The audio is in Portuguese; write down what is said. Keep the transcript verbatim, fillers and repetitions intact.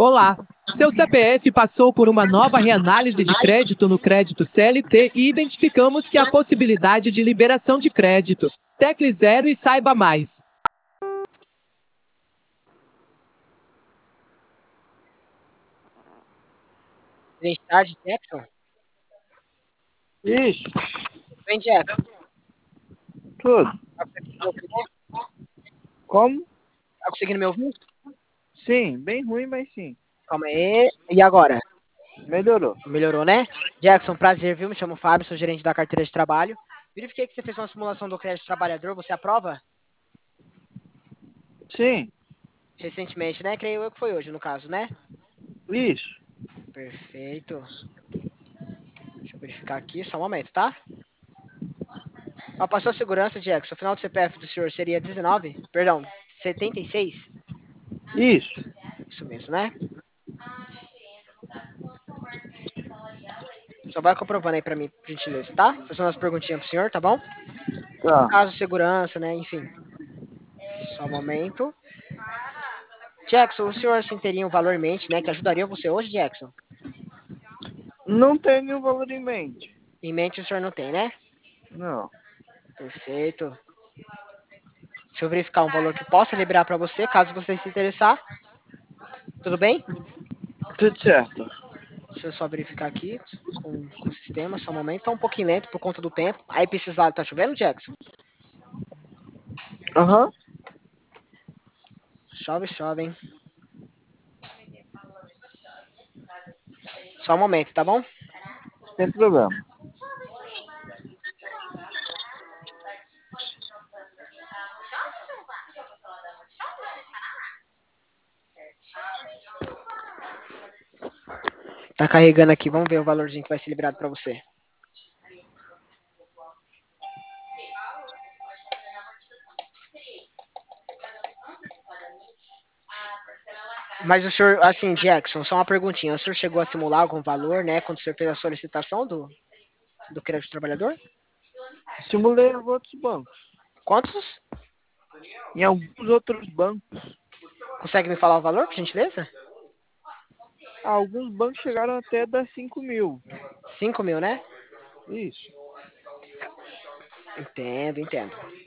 Olá! Seu C P F passou por uma nova reanálise de crédito no crédito C L T e identificamos que há possibilidade de liberação de crédito. Tecle zero e saiba mais. Identidade, Jackson? Isso, Vem, Jackson. tudo. Tá conseguindo me ouvir, né? Como? Tá conseguindo me ouvir? Sim, bem ruim, mas sim. Calma aí. E agora? Melhorou. Melhorou, né? Jackson, prazer, viu? Me chamo Fábio, sou gerente da carteira de trabalho. Verifiquei que você fez uma simulação do crédito trabalhador. Você aprova? Sim, Recentemente, né? Creio eu que foi hoje, no caso, né? isso. Perfeito. Deixa eu verificar aqui, só um momento, tá? Ó, passou a segurança, Jackson. O final do C P F do senhor seria dezenove? Perdão, setenta e seis? Isso. Isso mesmo, né? Só vai comprovando aí pra mim, por gentileza, tá? Fazendo umas perguntinhas pro senhor, tá bom? Tá. Caso segurança, né? Enfim. Só um momento. Jackson, o senhor assim teria um valor em mente, né? Que ajudaria você hoje, Jackson? Não tenho nenhum valor em mente. Em mente o senhor não tem, né? Não. Perfeito. Deixa eu verificar um valor que possa liberar pra você, caso você se interessar. Tudo bem? Tudo certo. Deixa eu só verificar aqui com, com o sistema, só um momento. Tá um pouquinho lento por conta do tempo. Aí pra esses lados tá chovendo, Jackson? Aham. Chove, chove, hein? Só um momento, tá bom? Sem problema. Tá carregando aqui, vamos ver o valorzinho que vai ser liberado pra você. Mas o senhor, assim, Jackson, só uma perguntinha. O senhor chegou a simular algum valor, né, quando o senhor fez a solicitação do, do crédito trabalhador? Simulei em outros bancos. Quantos? Em alguns outros bancos. Consegue me falar o valor, por gentileza? Alguns bancos chegaram até a dar cinco mil. Cinco mil, né? Isso. Entendo, entendo.